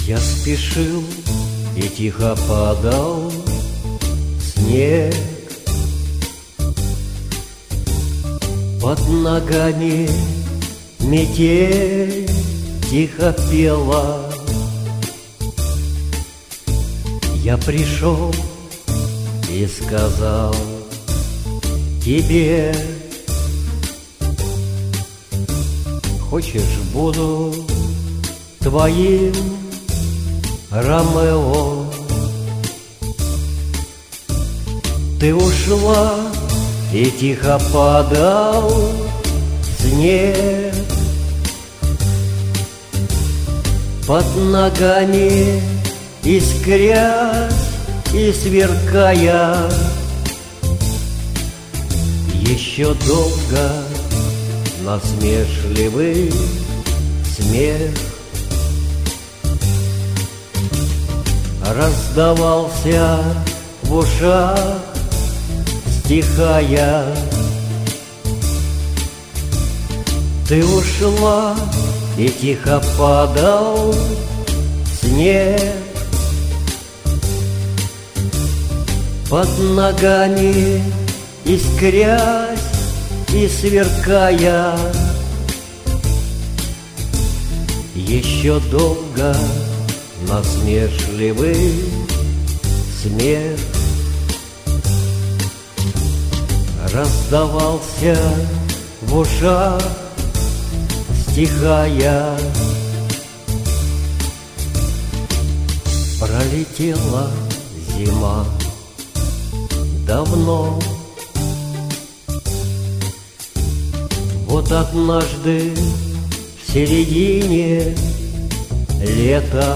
Я спешил и тихо падал снег. Под ногами метель тихо пела. Я пришел и сказал тебе: хочешь, буду твоим Ромео. Ты ушла и тихо падал снег. Под ногами искрясь и сверкая. Еще долго насмешливый смех раздавался в ушах, стихая. Ты ушла и тихо падал снег. Под ногами искрясь и сверкая. Еще долго насмешливый смех раздавался в ушах, стихая. Пролетела зима давно. Вот однажды в середине лета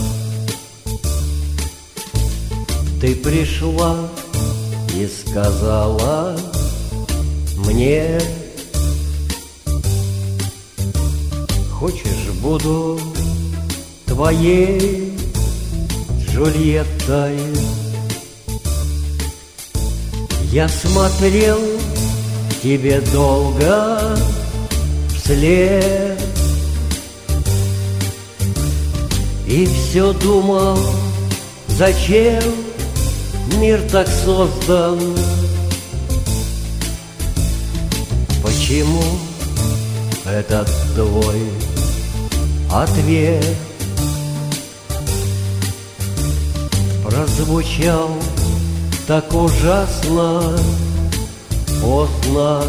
ты пришла и сказала мне: хочешь, буду твоей Джульеттой. Я смотрел тебе долго вслед и все думал, зачем мир так создан, почему этот твой ответ прозвучал так ужасно поздно.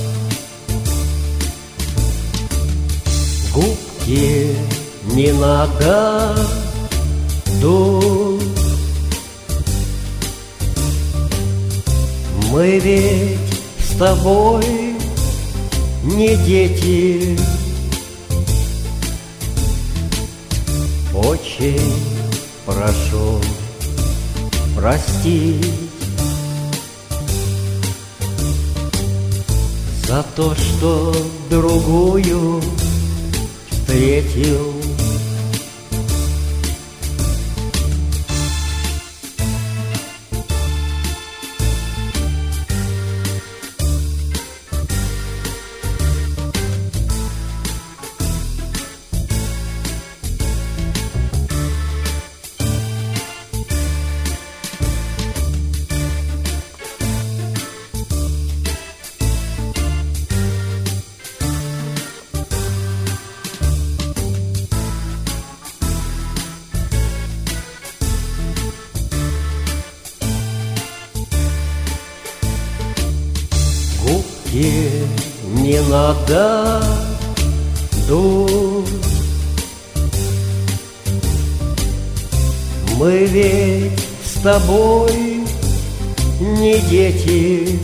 Губки не надо дуть, мы ведь с тобой не дети. Очень прошу простить за то, что другую встретил. Губки не надо дуть, мы ведь с тобой не дети.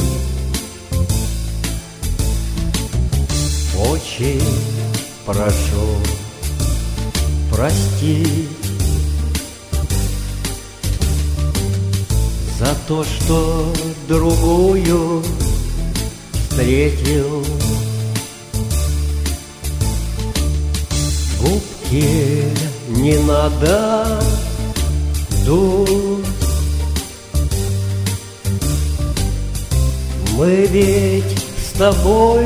Очень прошу простить за то, что другую встретил. Губки не надо дуть, мы ведь с тобой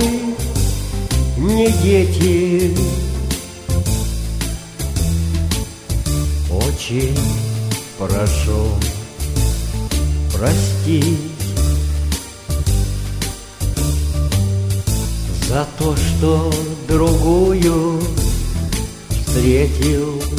не дети. очень прошу простить за то, что другую встретил